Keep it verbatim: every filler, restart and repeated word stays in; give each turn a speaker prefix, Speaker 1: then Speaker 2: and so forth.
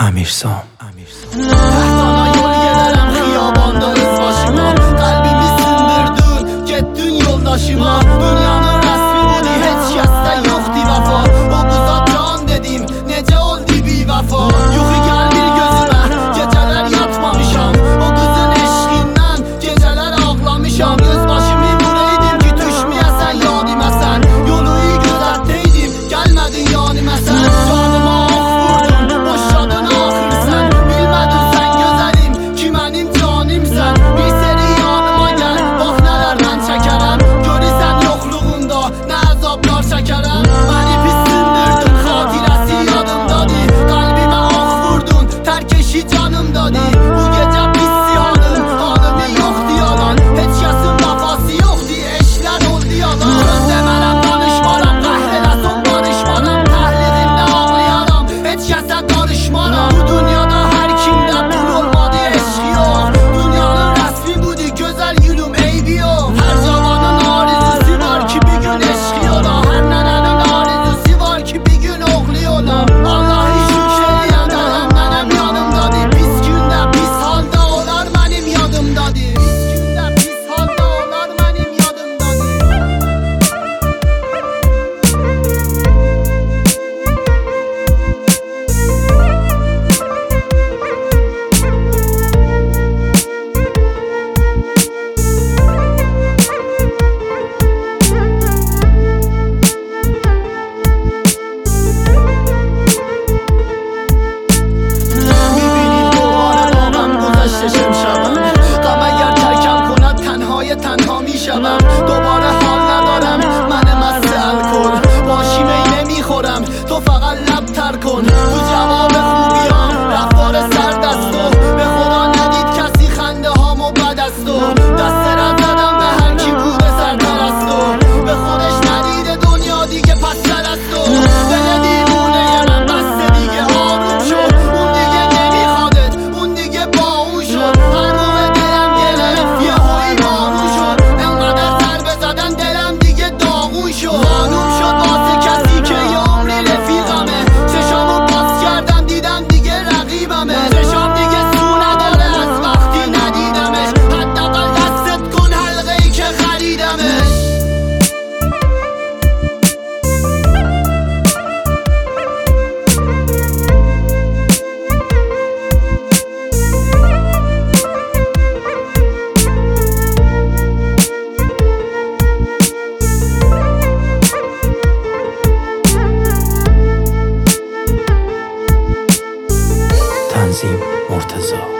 Speaker 1: امیرسام.
Speaker 2: Sana yol gelerem xiyabanda öz başıma. Kalbimi sındırdın, getdin yoldaşıma. Dünyanın resmi budur, heç kəsdən yoxdur vəfa. O qıza can dedim, necə oldu bivəfa. Yuxu gəl bir gözümə, gecələr yatmamışam. O qızın eşqindən gecələr ağlamışam. Öz başımı vuraydım ki düşməyəsən yadiməsən. Yolu iyi gözətdəydim, gəlmədin yaniməsən. Canıma ox vurdun, boşadın axır sən. Bilmədin sən gözəlim ki mənim canimsən. Bir seri yanıma gəl, bax nələr mən çəkərəm. Görürsən yoxluğunda nə əzablar çəkərəm. Məni pis sındırdın, xatirəsi yadımdadır. Qalbimə ox vurdun, tərk eşi canımdadır. Bu gecə pis ziyanım, halımı yoxdur yalan. Heç kəsin vəfası yoxdur, eşlər oldu yalan. Söz demərəm, danışmaram, qəhr eləsin barışmaram. Təhlilində ağlayaram, heç kəsə qarışmaram. Bu dünyada hər kimdə pul olmadı, eşqi yox. Dünyanın rəsmi budur, gözəl gülüm, eybi yox. Hər cavanın arzusu var ki bir gün eşqi ola. Hər nənənin arzusu var ki bir gün oğlu ola. Allah'ı şükür eləyən dələm mənəm yanımdadır. Pis gündə pis halda olar mənim yadımdadır. Pis gündə pis halda olar mənim yadımdadır. میبینی دوباره با غم گذشته شمشبم. غم اگر ترکم کند تنهای تنها میشوم. دوباره حال ندارم من مست الکل. باشی می نمیخورم تو فقط لب تر کن. تو جواب خوبیام رفتار سرد است و به خدا ندید کسی خنده هامو بد است و دست رد زدم به هر کی بوده سرتر است و به خودش ندیده دنیا دیگه پس تر است و دل دیوونه من بسته دیگه آروم شد. اون دیگه نمیخوادت، اون دیگه با اون شد. هر موقع دلم گرفت یه هایی بارون شد. انقدر ضربه زدن دلم دیگه داغون شد. معلوم شد واسه کسی که یه عمری رفیقمه. چشامو باز کردم دیدم دیگه رقیبمه. چشام دیگه سو نداره از وقتی ندیدمش. حداقل دستت کن حلقه ای که خریدمش.
Speaker 1: تنظیم مرتضی.